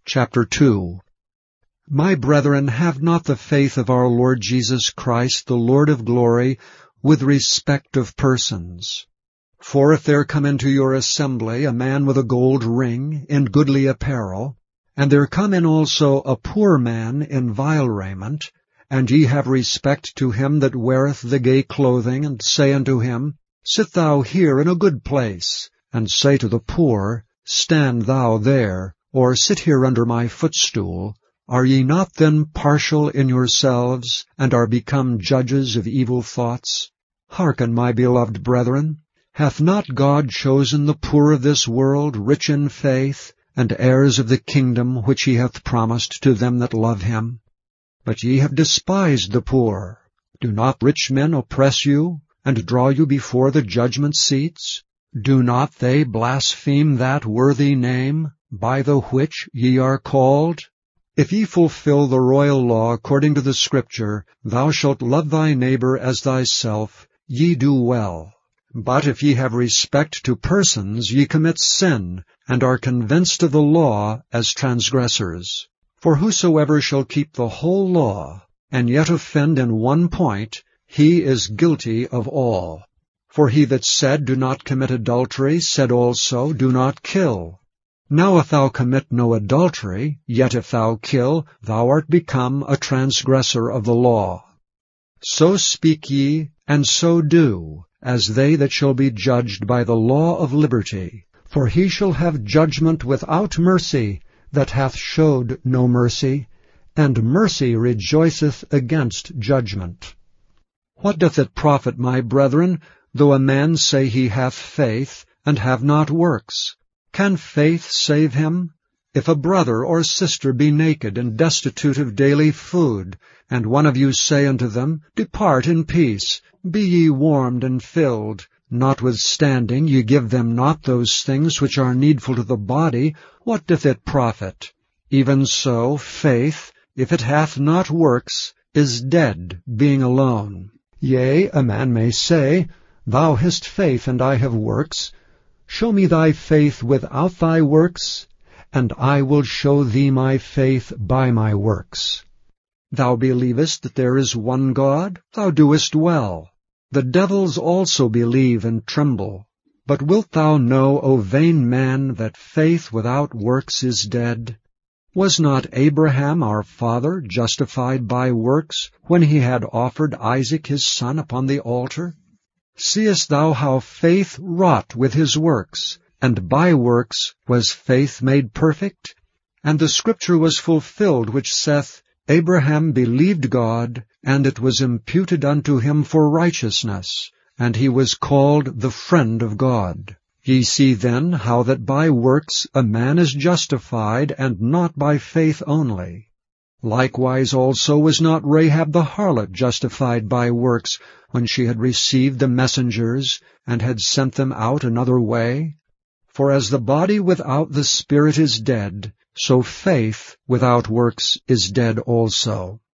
Chapter 2. My brethren, have not the faith of our Lord Jesus Christ, the Lord of glory, with respect of persons. For if there come into your assembly a man with a gold ring, in goodly apparel, and there come in also a poor man in vile raiment, and ye have respect to him that weareth the gay clothing, and say unto him, Sit thou here in a good place, and say to the poor, Stand thou there, or sit here under my footstool, are ye not then partial in yourselves, and are become judges of evil thoughts? Hearken, my beloved brethren, hath not God chosen the poor of this world rich in faith, and heirs of the kingdom which he hath promised to them that love him? But ye have despised the poor. Do not rich men oppress you, and draw you before the judgment seats? Do not they blaspheme that worthy name, by the which ye are called? If ye fulfill the royal law according to the Scripture, Thou shalt love thy neighbor as thyself, ye do well. But if ye have respect to persons, ye commit sin, and are convinced of the law as transgressors. For whosoever shall keep the whole law, and yet offend in one point, he is guilty of all. For he that said, Do not commit adultery, said also, Do not kill. Now if thou commit no adultery, yet if thou kill, thou art become a transgressor of the law. So speak ye, and so do, as they that shall be judged by the law of liberty. For he shall have judgment without mercy, that hath showed no mercy, and mercy rejoiceth against judgment. What doth it profit, my brethren, though a man say he hath faith, and have not works? Can faith save him? If a brother or sister be naked and destitute of daily food, and one of you say unto them, Depart in peace, be ye warmed and filled, notwithstanding ye give them not those things which are needful to the body, what doth it profit? Even so, faith, if it hath not works, is dead, being alone. Yea, a man may say, Thou hast faith, and I have works. Show me thy faith without thy works, and I will show thee my faith by my works. Thou believest that there is one God? Thou doest well. The devils also believe and tremble. But wilt thou know, O vain man, that faith without works is dead? Was not Abraham our father justified by works, when he had offered Isaac his son upon the altar? Seest thou how faith wrought with his works, and by works was faith made perfect? And the Scripture was fulfilled which saith, Abraham believed God, and it was imputed unto him for righteousness, and he was called the friend of God. Ye see then how that by works a man is justified, and not by faith only. Likewise also was not Rahab the harlot justified by works, when she had received the messengers, and had sent them out another way? For as the body without the spirit is dead, so faith without works is dead also.